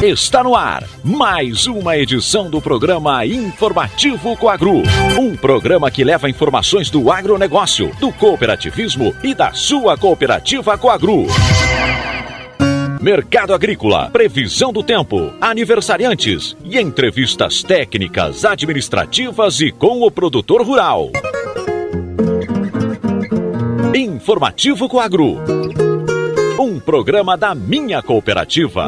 Está no ar mais uma edição do programa Informativo Coagro. Um programa que leva informações do agronegócio, do cooperativismo e da sua cooperativa Coagro. Mercado agrícola, previsão do tempo, aniversariantes e entrevistas técnicas, administrativas e com o produtor rural. Informativo Coagro. Um programa da minha cooperativa.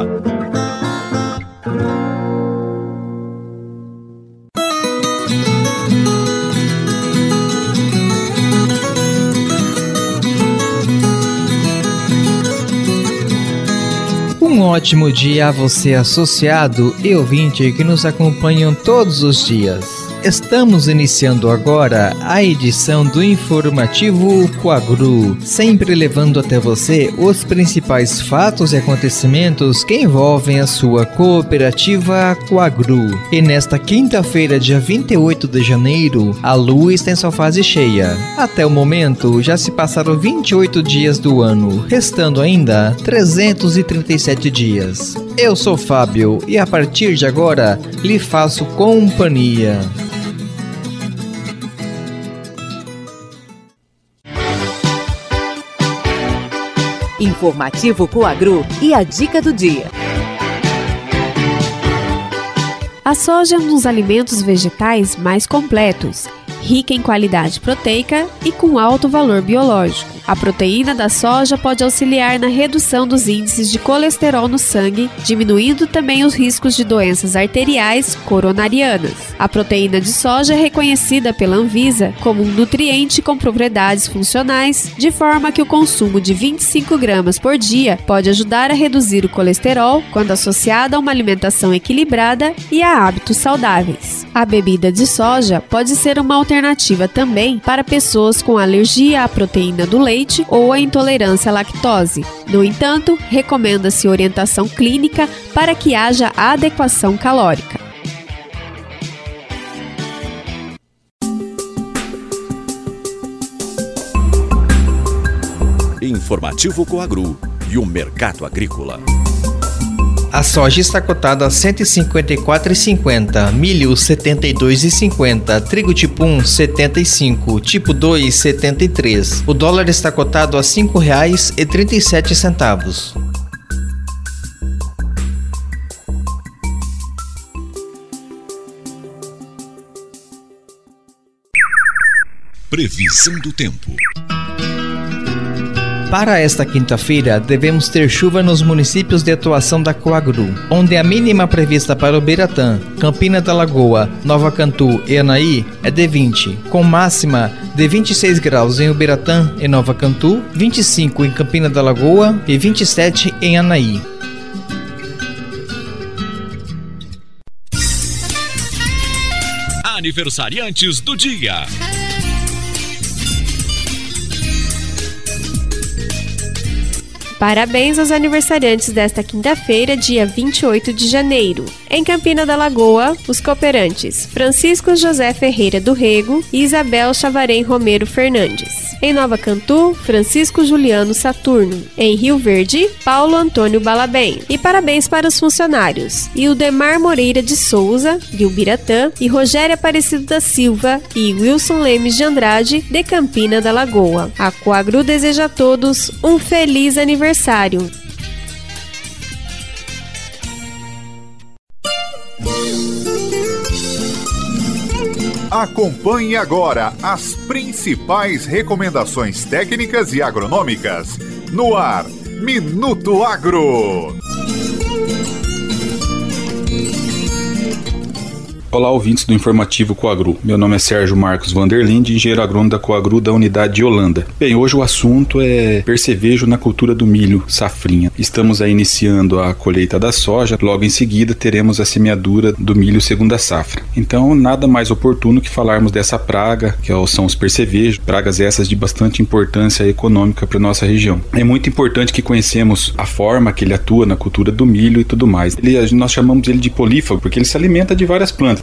Um ótimo dia a você, associado e ouvinte que nos acompanham todos os dias. Estamos iniciando agora a edição do Informativo Coagro, sempre levando até você os principais fatos e acontecimentos que envolvem a sua cooperativa Coagro. E nesta quinta-feira, dia 28 de janeiro, a lua está em sua fase cheia. Até o momento, já se passaram 28 dias do ano, restando ainda 337 dias. Eu sou Fábio e a partir de agora lhe faço companhia. Informativo Coagro e a dica do dia. A soja é um dos alimentos vegetais mais completos, rica em qualidade proteica e com alto valor biológico. A proteína da soja pode auxiliar na redução dos índices de colesterol no sangue, diminuindo também os riscos de doenças arteriais coronarianas. A proteína de soja é reconhecida pela Anvisa como um nutriente com propriedades funcionais, de forma que o consumo de 25 gramas por dia pode ajudar a reduzir o colesterol quando associada a uma alimentação equilibrada e a hábitos saudáveis. A bebida de soja pode ser uma alternativa também para pessoas com alergia à proteína do leite ou a intolerância à lactose. No entanto, recomenda-se orientação clínica para que haja adequação calórica. Informativo Coagro e o mercado agrícola. A soja está cotada a R$ 154,50, milho R$ 72,50, trigo tipo 1 R$ 75, tipo 2 R$ 73. O dólar está cotado a R$ 5,37. Previsão do tempo. Para esta quinta-feira, devemos ter chuva nos municípios de atuação da Coagro, onde a mínima prevista para Ubiratã, Campina da Lagoa, Nova Cantu e Anaí é de 20, com máxima de 26 graus em Ubiratã e Nova Cantu, 25 em Campina da Lagoa e 27 em Anaí. Aniversariantes do dia. Parabéns aos aniversariantes desta quinta-feira, dia 28 de janeiro. Em Campina da Lagoa, os cooperantes Francisco José Ferreira do Rego e Isabel Chavarém Romero Fernandes. Em Nova Cantu, Francisco Juliano Saturno. Em Rio Verde, Paulo Antônio Balabem. E parabéns para os funcionários Ildemar Moreira de Souza, de Ubiratã, e Rogério Aparecido da Silva e Wilson Lemes de Andrade, de Campina da Lagoa. A Coagro deseja a todos um feliz aniversário. Acompanhe agora as principais recomendações técnicas e agronômicas no ar, Minuto Agro. Olá, ouvintes do Informativo Coagro. Meu nome é Sérgio Marcos Vanderlinde, engenheiro agrônomo da Coagro da unidade de Holanda. Bem, hoje o assunto é percevejo na cultura do milho safrinha. Estamos aí iniciando a colheita da soja, logo em seguida teremos a semeadura do milho segunda safra. Então, nada mais oportuno que falarmos dessa praga, que são os percevejos, pragas essas de bastante importância econômica para nossa região. É muito importante que conhecemos a forma que ele atua na cultura do milho e tudo mais. Nós chamamos ele de polífago porque ele se alimenta de várias plantas.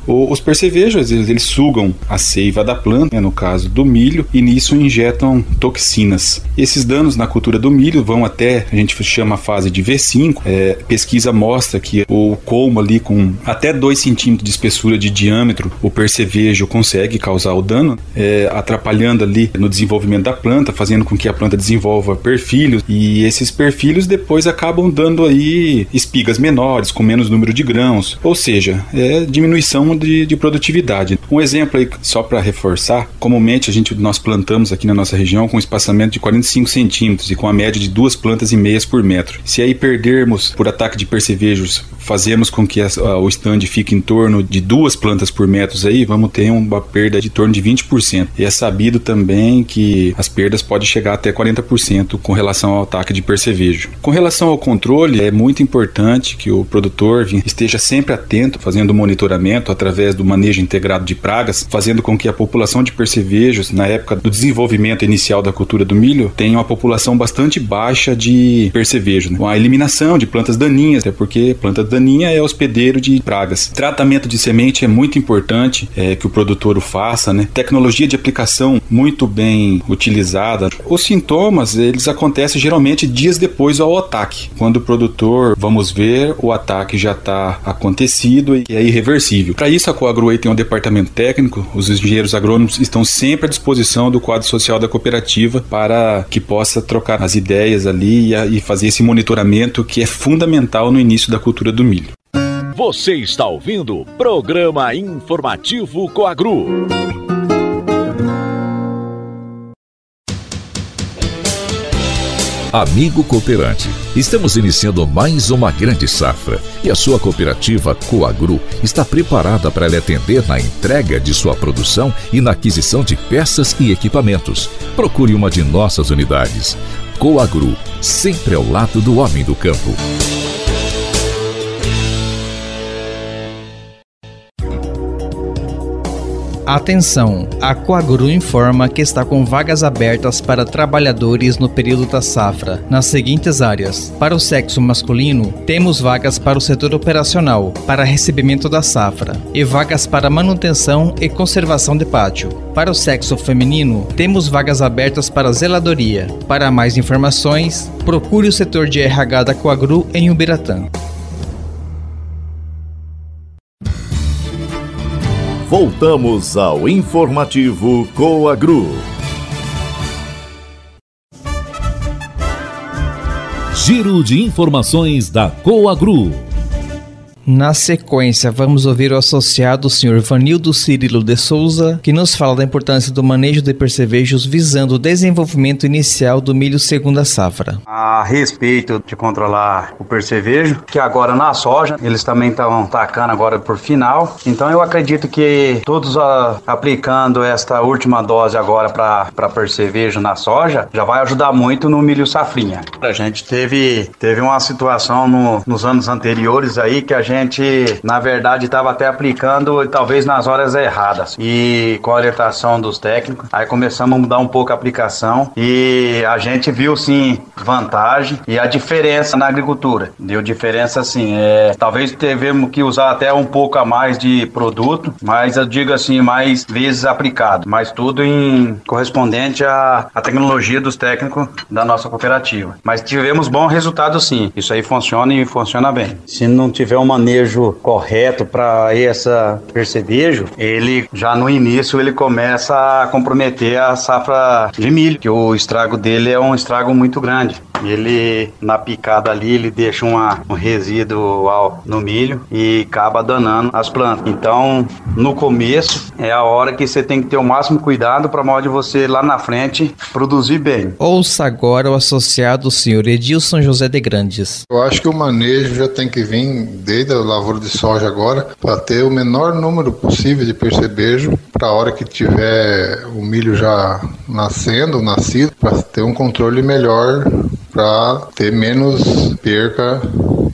Os percevejos, eles sugam a seiva da planta, no caso do milho, e nisso injetam toxinas. Esses danos na cultura do milho vão até, a gente chama a fase de V5. Pesquisa mostra que o colmo ali com até 2 centímetros de espessura de diâmetro, o percevejo consegue causar o dano, atrapalhando ali no desenvolvimento da planta, fazendo com que a planta desenvolva perfilhos, e esses perfilhos depois acabam dando aí espigas menores, com menos número de grãos, ou seja, diminuição de produtividade. Um exemplo aí, só para reforçar, comumente nós plantamos aqui na nossa região com um espaçamento de 45 centímetros e com a média de 2,5 plantas por metro. Se aí perdermos por ataque de percevejos, fazemos com que o stand fique em torno de 2 plantas por metro aí, vamos ter uma perda de torno de 20%. E é sabido também que as perdas podem chegar até 40% com relação ao ataque de percevejo. Com relação ao controle, é muito importante que o produtor esteja sempre atento, fazendo o monitoramento através do manejo integrado de pragas, fazendo com que a população de percevejos, na época do desenvolvimento inicial da cultura do milho, tenha uma população bastante baixa de percevejo, né? Com a eliminação de plantas daninhas, até porque planta daninha é hospedeiro de pragas. Tratamento de semente é muito importante que o produtor o faça, né? Tecnologia de aplicação muito bem utilizada. Os sintomas, eles acontecem geralmente dias depois ao ataque. Quando o produtor, vamos ver, o ataque já está acontecido e é irreversível. Para isso, a Coagro tem um departamento técnico, os engenheiros agrônomos estão sempre à disposição do quadro social da cooperativa para que possa trocar as ideias ali e fazer esse monitoramento que é fundamental no início da cultura do milho. Você está ouvindo o Programa Informativo Coagro. Amigo cooperante, estamos iniciando mais uma grande safra e a sua cooperativa Coagro está preparada para lhe atender na entrega de sua produção e na aquisição de peças e equipamentos. Procure uma de nossas unidades. Coagro, sempre ao lado do homem do campo. Atenção! A Coagro informa que está com vagas abertas para trabalhadores no período da safra, nas seguintes áreas. Para o sexo masculino, temos vagas para o setor operacional, para recebimento da safra, e vagas para manutenção e conservação de pátio. Para o sexo feminino, temos vagas abertas para zeladoria. Para mais informações, procure o setor de RH da Coagro em Ubiratã. Voltamos ao Informativo Coagro. Giro de informações da Coagro. Na sequência, vamos ouvir o associado Sr. Vanildo Cirilo de Souza, que nos fala da importância do manejo de percevejos visando o desenvolvimento inicial do milho segunda safra. A respeito de controlar o percevejo, que agora na soja, eles também estão tacando agora por final, então eu acredito que todos aplicando esta última dose agora para percevejo na soja, já vai ajudar muito no milho safrinha. A gente teve uma situação nos anos anteriores aí que a gente, na verdade, estava até aplicando talvez nas horas erradas. E com a orientação dos técnicos, aí começamos a mudar um pouco a aplicação e a gente viu sim vantagem e a diferença na agricultura. Deu diferença assim, talvez tivemos que usar até um pouco a mais de produto, mas eu digo assim, mais vezes aplicado, mas tudo em correspondente à tecnologia dos técnicos da nossa cooperativa. Mas tivemos bom resultado sim, isso aí funciona e funciona bem. Se não tiver uma manejo correto para essa percevejo, ele já no início ele começa a comprometer a safra de milho, que o estrago dele é um estrago muito grande. Ele, na picada ali, ele deixa um resíduo no milho e acaba danando as plantas. Então, no começo, é a hora que você tem que ter o máximo cuidado para modo de você, lá na frente, produzir bem. Ouça agora o associado Sr. Edilson José de Grandes. Eu acho que o manejo já tem que vir desde a lavoura de soja agora, para ter o menor número possível de percevejo, para a hora que tiver o milho já nascido, para ter um controle melhor, para ter menos perca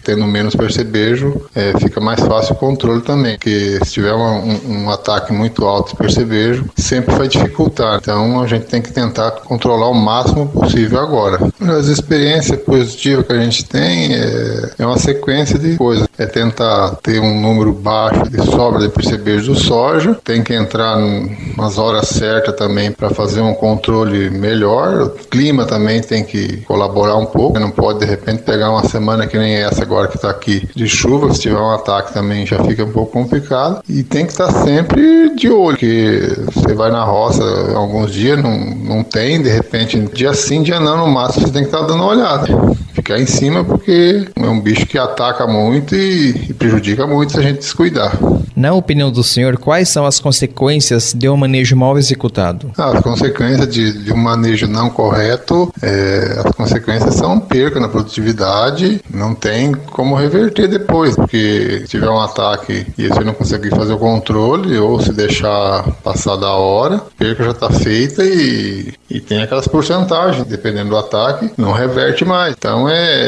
tendo menos percevejo, fica mais fácil o controle também, porque se tiver um ataque muito alto de percevejo, sempre vai dificultar. Então a gente tem que tentar controlar o máximo possível agora. As experiências positivas que a gente tem é uma sequência de coisas. É tentar ter um número baixo de sobra de percevejo do soja, tem que entrar nas horas certas também para fazer um controle melhor. O clima também tem que colaborar um pouco, não pode de repente pegar uma semana que nem essa agora que está aqui de chuva, se tiver um ataque também já fica um pouco complicado, e tem que estar sempre de olho, porque você vai na roça alguns dias, não tem, de repente dia sim, dia não, no máximo você tem que estar dando uma olhada, ficar em cima, porque é um bicho que ataca muito e prejudica muito se a gente descuidar. Na opinião do senhor, quais são as consequências de um manejo mal executado? As consequências de um manejo não correto, as consequências são perca na produtividade, não tem como reverter depois, porque se tiver um ataque e você não conseguir fazer o controle, ou se deixar passar da hora, a perca já está feita e tem aquelas porcentagens, dependendo do ataque, não reverte mais. Então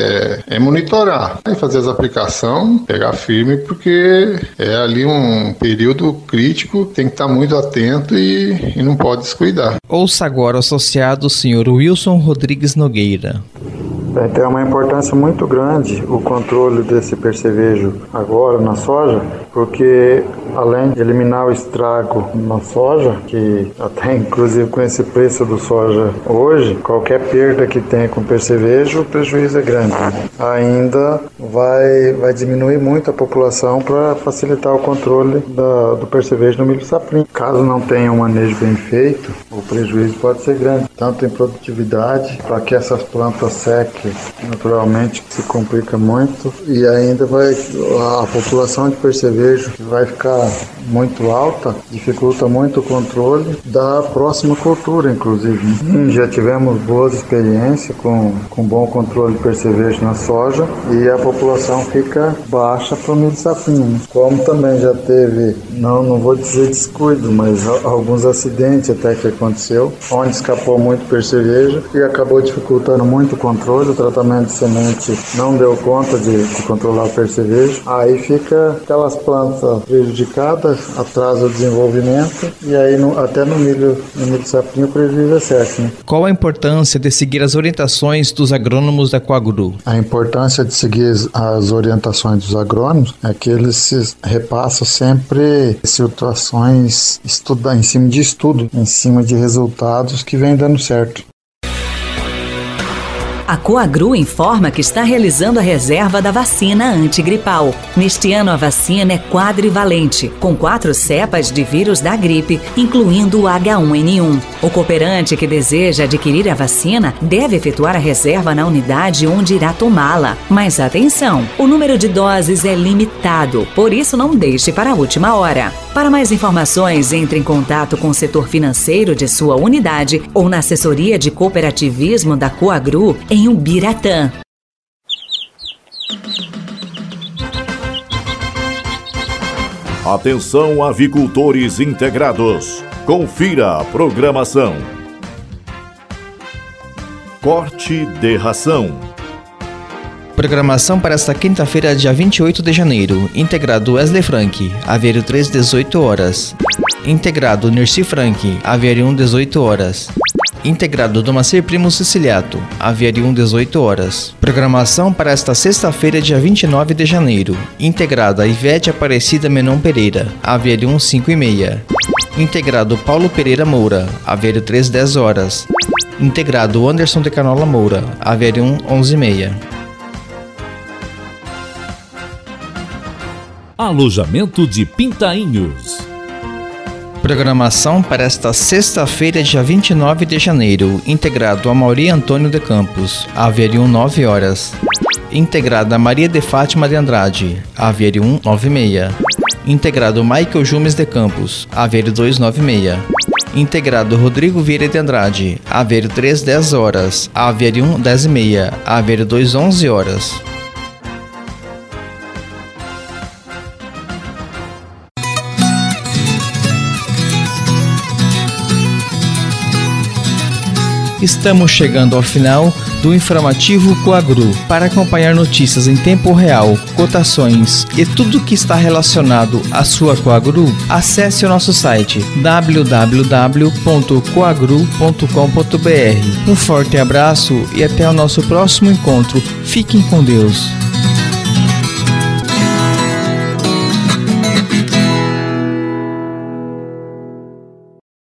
é monitorar e fazer as aplicações, pegar firme, porque é ali um período crítico, tem que estar muito atento e não pode descuidar. Ouça agora o associado Sr. Wilson Rodrigues Nogueira. Tem uma importância muito grande o controle desse percevejo agora na soja, porque além de eliminar o estrago na soja, que até inclusive com esse preço do soja hoje, qualquer perda que tenha com percevejo, o prejuízo é grande. Ainda vai diminuir muito a população para facilitar o controle do percevejo no milho safrinha. Caso não tenha um manejo bem feito, o prejuízo pode ser grande, tanto em produtividade, para que essas plantas sequem naturalmente, se complica muito, e ainda a população de percevejo vai ficar muito alta, dificulta muito o controle da próxima cultura, inclusive. Já tivemos boas experiências com bom controle de percevejo na soja, e a população fica baixa para o milho safrinha. Como também já teve, não vou dizer descuido, mas alguns acidentes até que aconteceu, onde escapou muito percevejo e acabou dificultando muito o controle. O tratamento de semente não deu conta de controlar o percevejo, aí fica aquelas plantas prejudicadas, atrasa o desenvolvimento, e aí até no milho safrinha o prejuízo é certo, né? Qual a importância de seguir as orientações dos agrônomos da Coagru? A importância de seguir as orientações dos agrônomos é que eles se repassam sempre situações em cima de estudo, em cima de resultados que vem dando certo. A Coagru informa que está realizando a reserva da vacina antigripal. Neste ano, a vacina é quadrivalente, com 4 cepas de vírus da gripe, incluindo o H1N1. O cooperante que deseja adquirir a vacina deve efetuar a reserva na unidade onde irá tomá-la. Mas atenção, o número de doses é limitado, por isso não deixe para a última hora. Para mais informações, entre em contato com o setor financeiro de sua unidade ou na assessoria de cooperativismo da Coagru em Ubiratã. Atenção, avicultores integrados. Confira a programação. Corte de ração. Programação para esta quinta-feira, dia 28 de janeiro. Integrado Wesley Frank, Aviário 3, 18 horas. Integrado Nerci Frank, Aviário 1, 18 horas. Integrado Domacir Primo Siciliato, Aviário 1, 18 horas. Programação para esta sexta-feira, dia 29 de janeiro. Integrada Ivete Aparecida Menon Pereira, Aviário 1, 5h30. Integrado Paulo Pereira Moura, Aviário 3, 10 horas. Integrado Anderson de Canola Moura, Aviário 1, 11h30. Alojamento de Pintainhos. Programação para esta sexta-feira, dia 29 de janeiro. Integrado a Mauri Antônio de Campos, Aviário 1, 9 horas. Integrada Maria de Fátima de Andrade, Aviário 1, 9h30. Integrado Michael Jumes de Campos, Aviário 2, 9h30. Integrado Rodrigo Vieira de Andrade, Aviário 3, 10 horas. Aviário 1, 10h30. Aviário 2, 11 horas. Estamos chegando ao final do informativo Coagru. Para acompanhar notícias em tempo real, cotações e tudo que está relacionado à sua Coagru, acesse o nosso site www.coagru.com.br. Um forte abraço e até o nosso próximo encontro. Fiquem com Deus.